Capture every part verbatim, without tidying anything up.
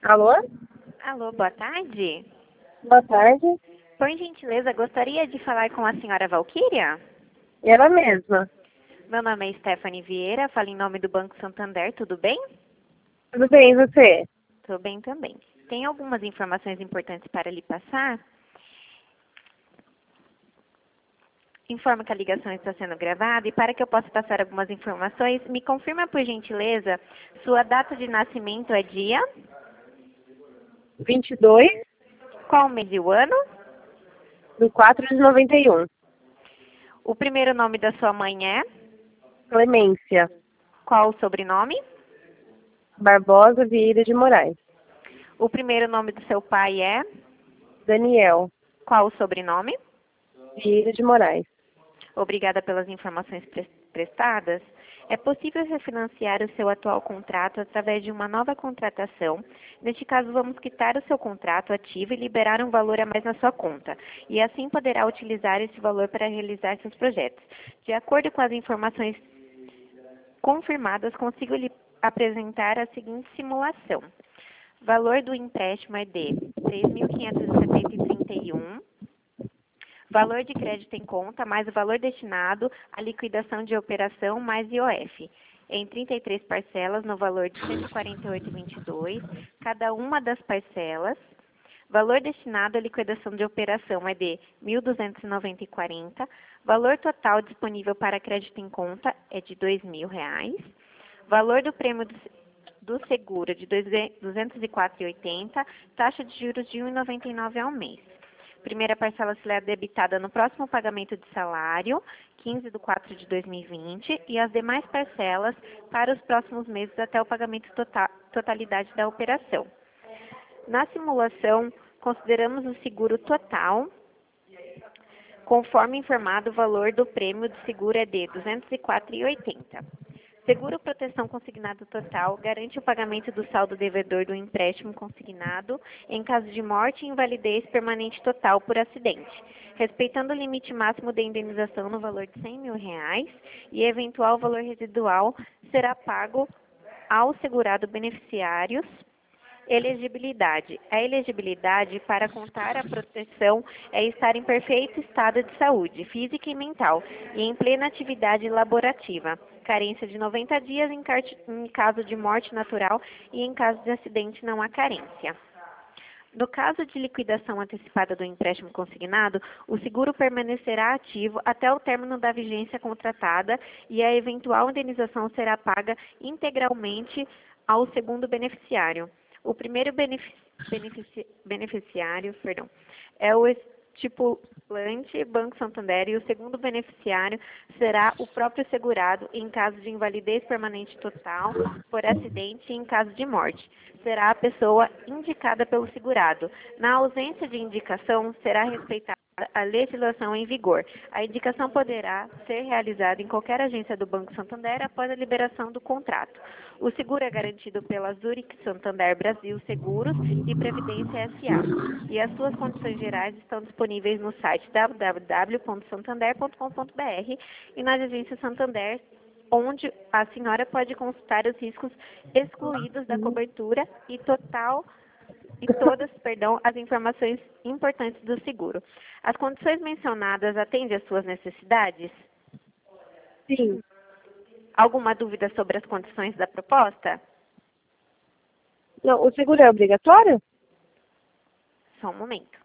Alô? Alô, boa tarde. Boa tarde. Por gentileza, gostaria de falar com a senhora Valquíria? Ela mesma. Meu nome é Stephanie Vieira, falo em nome do Banco Santander, tudo bem? Tudo bem, e você? Tudo bem também. Tem algumas informações importantes para lhe passar. Informo que a ligação está sendo gravada e para que eu possa passar algumas informações, me confirma por gentileza, sua data de nascimento é dia? vinte e dois Qual o mês e o ano? do quatro de noventa e um. O primeiro nome da sua mãe é? Clemência Qual o sobrenome? Barbosa Vieira de Moraes. O primeiro nome do seu pai é? Daniel Qual o sobrenome? Vieira de Moraes. Obrigada pelas informações pres- prestadas. É possível refinanciar o seu atual contrato através de uma nova contratação. Neste caso, vamos quitar o seu contrato ativo e liberar um valor a mais na sua conta. E assim poderá utilizar esse valor para realizar seus projetos. De acordo com as informações confirmadas, consigo lhe apresentar a seguinte simulação. Valor do empréstimo é de três mil quinhentos e setenta e trinta e um. Valor de crédito em conta, mais o valor destinado à liquidação de operação, mais I O F, em trinta e três parcelas, no valor de cento e quarenta e oito vírgula vinte e dois, cada uma das parcelas. Valor destinado à liquidação de operação é de mil duzentos e noventa e quarenta. Valor total disponível para crédito em conta é de dois mil reais. Valor do prêmio do, do seguro de duzentos e quatro reais e oitenta centavos, taxa de juros de um real e noventa e nove centavos ao mês. Primeira parcela será debitada no próximo pagamento de salário, quinze de quatro de dois mil e vinte, e as demais parcelas para os próximos meses até o pagamento total, totalidade da operação. Na simulação, consideramos o seguro total, conforme informado, o valor do prêmio de seguro é de duzentos e quatro reais e oitenta centavos. Seguro proteção consignado total garante o pagamento do saldo devedor do empréstimo consignado em caso de morte e invalidez permanente total por acidente, respeitando o limite máximo de indenização no valor de cem mil reais e eventual valor residual será pago ao segurado beneficiários. Elegibilidade. A elegibilidade para contar a proteção é estar em perfeito estado de saúde, física e mental, e em plena atividade laborativa. Carência de noventa dias em, em caso de morte natural e em caso de acidente não há carência. No caso de liquidação antecipada do empréstimo consignado, o seguro permanecerá ativo até o término da vigência contratada e a eventual indenização será paga integralmente ao segundo beneficiário. O primeiro benefici benefici beneficiário perdão, é o estipulante Banco Santander e o segundo beneficiário será o próprio segurado em caso de invalidez permanente total por acidente e em caso de morte. Será a pessoa indicada pelo segurado. Na ausência de indicação, será respeitada a legislação em vigor. A indicação poderá ser realizada em qualquer agência do Banco Santander após a liberação do contrato. O seguro é garantido pela Zurich Santander Brasil Seguros e Previdência S A e as suas condições gerais estão disponíveis no site w w w ponto santander ponto com ponto b r e nas agências Santander, onde a senhora pode consultar os riscos excluídos da cobertura e total e todas, perdão, as informações importantes do seguro. As condições mencionadas atendem às suas necessidades? Sim. Alguma dúvida sobre as condições da proposta? Não, o seguro é obrigatório? Só um momento.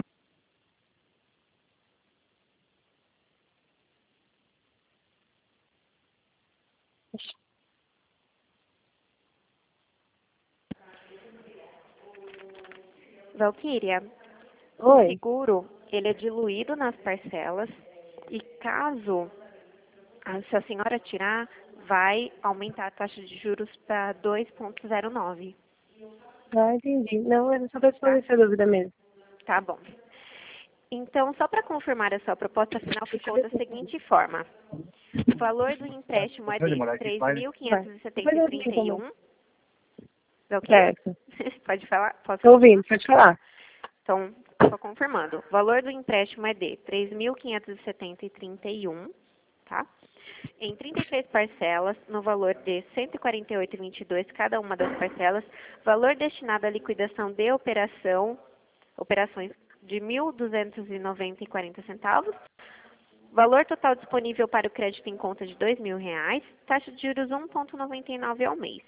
Valquíria, o Oi. seguro, ele é diluído nas parcelas e caso a, se a senhora tirar, vai aumentar a taxa de juros para dois vírgula zero nove. Ah, entendi. Não, era só para responder essa dúvida mesmo. Tá bom. Então, só para confirmar a sua proposta final, ficou da seguinte forma. O valor do empréstimo é de três mil quinhentos e setenta e trinta e um. Certo. Pode falar? Posso Estou ouvindo, pode falar. Então, estou confirmando. O valor do empréstimo é de três mil quinhentos e setenta e trinta e um, tá? em trinta e três parcelas, no valor de cento e quarenta e oito reais e vinte e dois centavos cada uma das parcelas, valor destinado à liquidação de operação, operações de mil duzentos e noventa reais e quarenta centavos, valor total disponível para o crédito em conta de dois mil reais, taxa de juros um vírgula noventa e nove ao mês.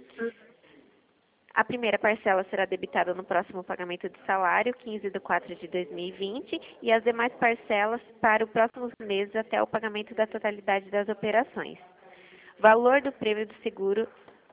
A primeira parcela será debitada no próximo pagamento de salário, quinze de quatro de dois mil e vinte, e as demais parcelas para os próximos meses até o pagamento da totalidade das operações. Valor do prêmio do seguro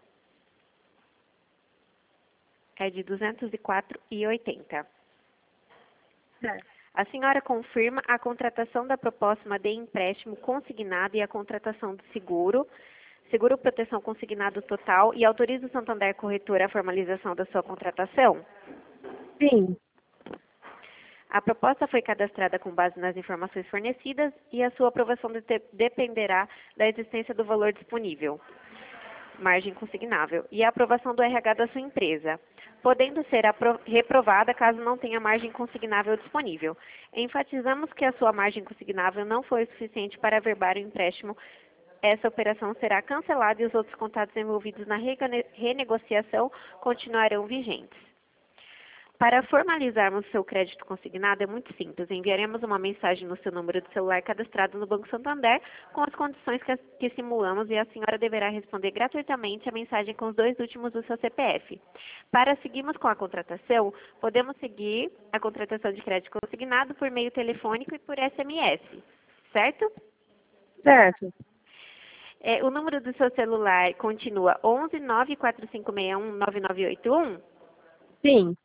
é de duzentos e quatro reais e oitenta centavos. A senhora confirma a contratação da proposta de empréstimo consignado e a contratação do seguro, seguro proteção consignado total, e autoriza o Santander Corretora a formalização da sua contratação? Sim. A proposta foi cadastrada com base nas informações fornecidas e a sua aprovação de dependerá da existência do valor disponível, margem consignável, e a aprovação do R H da sua empresa, podendo ser reprovada caso não tenha margem consignável disponível. Enfatizamos que a sua margem consignável não foi o suficiente para averbar o empréstimo. Essa operação será cancelada e os outros contratos envolvidos na renegociação continuarão vigentes. Para formalizarmos seu crédito consignado é muito simples. Enviaremos uma mensagem no seu número de celular cadastrado no Banco Santander com as condições que, que simulamos e a senhora deverá responder gratuitamente a mensagem com os dois últimos do seu C P F. Para seguirmos com a contratação, podemos seguir a contratação de crédito consignado por meio telefônico e por S M S, certo? Certo. É, o número do seu celular continua onze nove quatro cinco seis um nove nove oito um? Sim.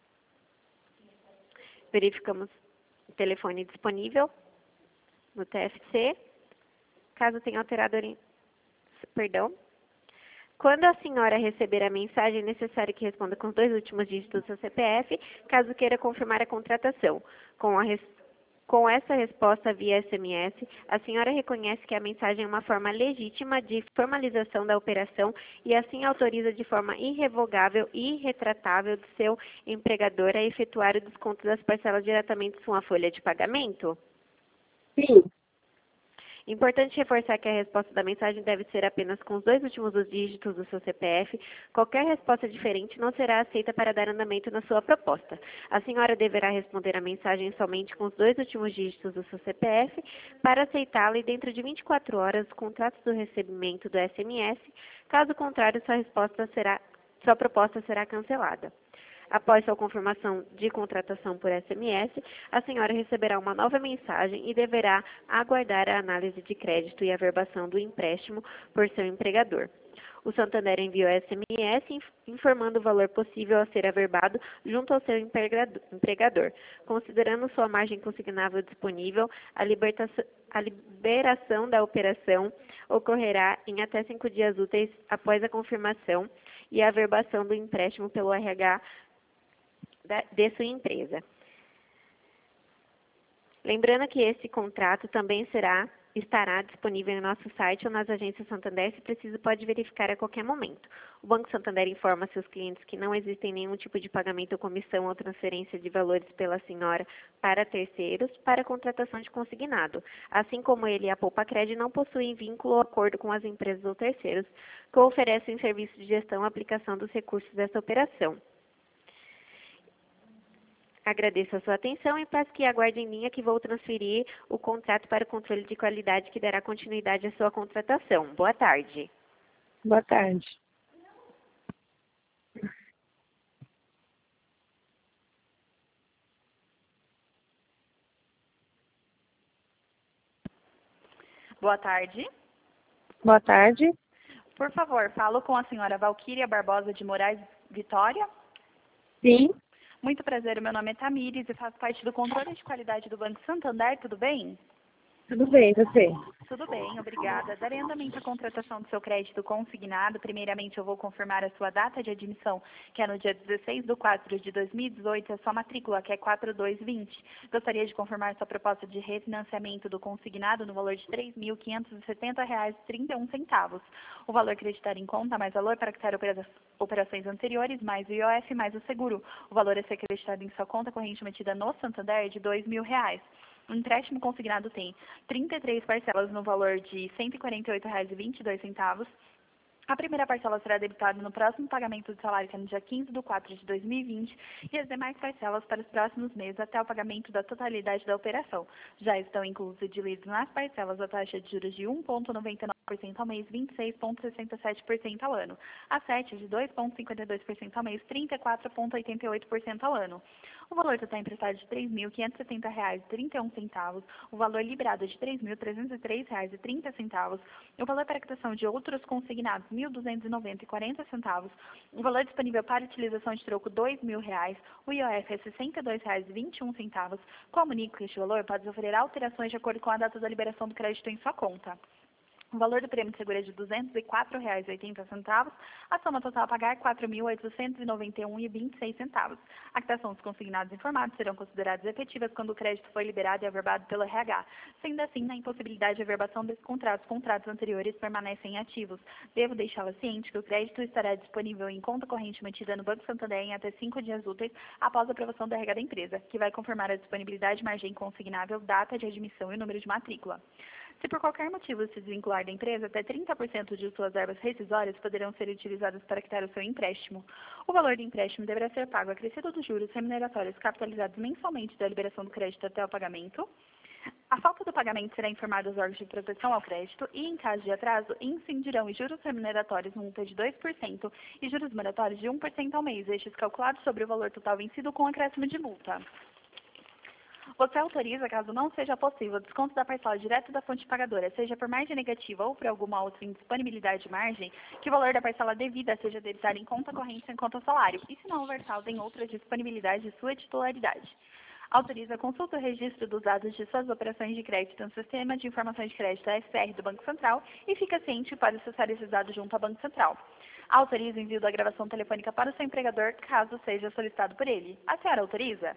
Verificamos o telefone disponível no T F C. Caso tenha alterado, perdão. Quando a senhora receber a mensagem, é necessário que responda com os dois últimos dígitos do seu C P F, caso queira confirmar a contratação. Com a res... Com essa resposta via S M S, a senhora reconhece que a mensagem é uma forma legítima de formalização da operação e assim autoriza de forma irrevogável e irretratável do seu empregador a efetuar o desconto das parcelas diretamente em sua folha de pagamento? Sim. Importante reforçar que a resposta da mensagem deve ser apenas com os dois últimos dos dígitos do seu C P F. Qualquer resposta diferente não será aceita para dar andamento na sua proposta. A senhora deverá responder a mensagem somente com os dois últimos dígitos do seu C P F para aceitá-la e dentro de vinte e quatro horas os contratos do recebimento do S M S. Caso contrário, sua resposta será, sua proposta será cancelada. Após sua confirmação de contratação por S M S, a senhora receberá uma nova mensagem e deverá aguardar a análise de crédito e averbação do empréstimo por seu empregador. O Santander enviou S M S informando o valor possível a ser averbado junto ao seu empregador. Considerando sua margem consignável disponível, a, a liberação da operação ocorrerá em até cinco dias úteis após a confirmação e a averbação do empréstimo pelo R H de sua empresa. Lembrando que esse contrato também será, estará disponível no nosso site ou nas agências Santander, se preciso pode verificar a qualquer momento. O Banco Santander informa seus clientes que não existe nenhum tipo de pagamento ou comissão ou transferência de valores pela senhora para terceiros para contratação de consignado. Assim como ele e a Poupa Cred não possuem vínculo ou acordo com as empresas ou terceiros que oferecem serviço de gestão e aplicação dos recursos dessa operação. Agradeço a sua atenção e peço que aguarde em linha que vou transferir o contrato para o controle de qualidade que dará continuidade à sua contratação. Boa tarde. Boa tarde. Boa tarde. Boa tarde. Por favor, falo com a senhora Valquíria Barbosa de Moraes Vitória. Sim. Muito prazer, o meu nome é Tamires e faço parte do controle de qualidade do Banco Santander, tudo bem? Tudo bem, você? Tudo bem, obrigada. Darei andamento à contratação do seu crédito consignado. Primeiramente, eu vou confirmar a sua data de admissão, que é no dia dezesseis de quatro de dois mil e dezoito, a sua matrícula, que é quatro dois vinte. Gostaria de confirmar sua proposta de refinanciamento do consignado no valor de três mil quinhentos e setenta reais e trinta e um centavos. O valor acreditado em conta, mais valor para quitar opera operações anteriores, mais o I O F, mais o seguro. O valor a ser acreditado em sua conta corrente mantida no Santander é de dois mil reais. O empréstimo consignado tem trinta e três parcelas no valor de cento e quarenta e oito reais e vinte e dois centavos. A primeira parcela será debitada no próximo pagamento do salário, que é no dia quinze de quatro de dois mil e vinte, e as demais parcelas para os próximos meses até o pagamento da totalidade da operação. Já estão inclusos e diluídos nas parcelas a taxa de juros de um vírgula noventa e nove por cento ao mês, vinte e seis vírgula sessenta e sete por cento ao ano. A sete de dois vírgula cinquenta e dois por cento ao mês, trinta e quatro vírgula oitenta e oito por cento ao ano. O valor total emprestado de três mil quinhentos e setenta reais e trinta e um centavos, o valor liberado de três mil trezentos e três reais e trinta centavos, o valor para quitação de outros consignados mil duzentos e noventa reais e quarenta centavos, o valor disponível para utilização de troco dois mil reais, o I O F é sessenta e dois reais e vinte e um centavos. Comunico que este valor pode sofrer alterações de acordo com a data da liberação do crédito em sua conta. O valor do prêmio de seguro é de duzentos e quatro reais e oitenta centavos. A soma total a pagar é quatro mil oitocentos e noventa e um reais e vinte e seis centavos. A quitação dos consignados informados serão consideradas efetivas quando o crédito for liberado e averbado pelo R H. Sendo assim, na impossibilidade de averbação desses contratos, contratos anteriores permanecem ativos. Devo deixá-la ciente que o crédito estará disponível em conta corrente mantida no Banco Santander em até cinco dias úteis após a aprovação do R H da empresa, que vai confirmar a disponibilidade, margem consignável, data de admissão e número de matrícula. Se por qualquer motivo se desvincular da empresa, até trinta por cento de suas verbas rescisórias poderão ser utilizadas para quitar o seu empréstimo. O valor do empréstimo deverá ser pago acrescido dos juros remuneratórios capitalizados mensalmente da liberação do crédito até o pagamento. A falta do pagamento será informada aos órgãos de proteção ao crédito e, em caso de atraso, incidirão em juros remuneratórios multa de dois por cento e juros moratórios de um por cento ao mês, estes calculados sobre o valor total vencido com acréscimo de multa. Você autoriza, caso não seja possível, o desconto da parcela direto da fonte pagadora, seja por margem negativa ou por alguma outra indisponibilidade de margem, que o valor da parcela devida seja debitado em conta corrente sem conta salário, e se não houver saldo em outra disponibilidade de sua titularidade. Autoriza a consulta e registro dos dados de suas operações de crédito no Sistema de Informações de Crédito S C R do Banco Central e fica ciente que pode acessar esses dados junto ao Banco Central. Autoriza o envio da gravação telefônica para o seu empregador, caso seja solicitado por ele. A senhora autoriza?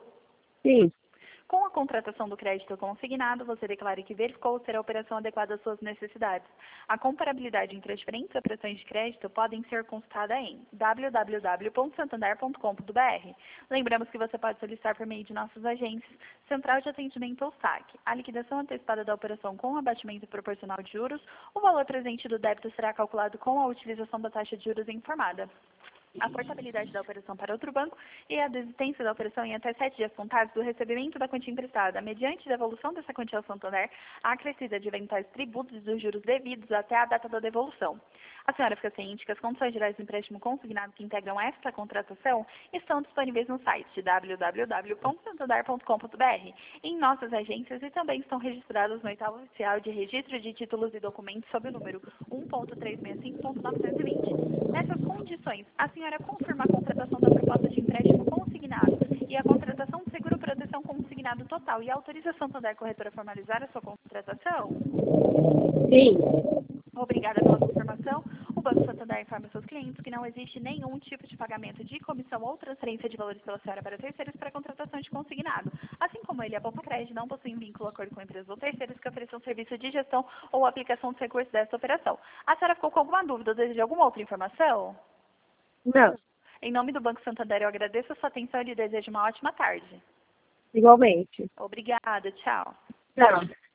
Sim. Com a contratação do crédito consignado, você declara que verificou ser a operação adequada às suas necessidades. A comparabilidade entre as diferentes operações de crédito podem ser consultada em w w w ponto santander ponto com ponto b r. Lembramos que você pode solicitar por meio de nossas agências, Central de Atendimento ou S A C, a liquidação antecipada da operação com abatimento proporcional de juros. O valor presente do débito será calculado com a utilização da taxa de juros informada. A portabilidade da operação para outro banco e a desistência da operação em até sete dias contados do recebimento da quantia emprestada, mediante devolução dessa quantia ao Santander, a acrescida de eventuais tributos dos juros devidos até a data da devolução. A senhora fica ciente que as condições gerais do empréstimo consignado que integram esta contratação estão disponíveis no site w w w ponto santander ponto com ponto b r, em nossas agências e também estão registradas no oitavo oficial de registro de títulos e documentos sob o número um ponto trezentos e sessenta e cinco ponto novecentos e vinte. Nessas condições, a senhora confirma a contratação da proposta de empréstimo consignado e a contratação de seguro proteção consignado total e autoriza a Santander Corretora a formalizar a sua contratação? Sim. Obrigada pela confirmação. O Banco Santander informa seus clientes que não existe nenhum tipo de pagamento de comissão ou transferência de valores pela senhora para terceiros para contratação de consignado. Assim como ele, a Poupa Crédito não possui um vínculo acordo com empresas ou terceiros que ofereçam serviço de gestão ou aplicação de recursos dessa operação. A senhora ficou com alguma dúvida ou deseja alguma outra informação? Não. Em nome do Banco Santander, eu agradeço a sua atenção e lhe desejo uma ótima tarde. Igualmente. Obrigada. Tchau. Tchau.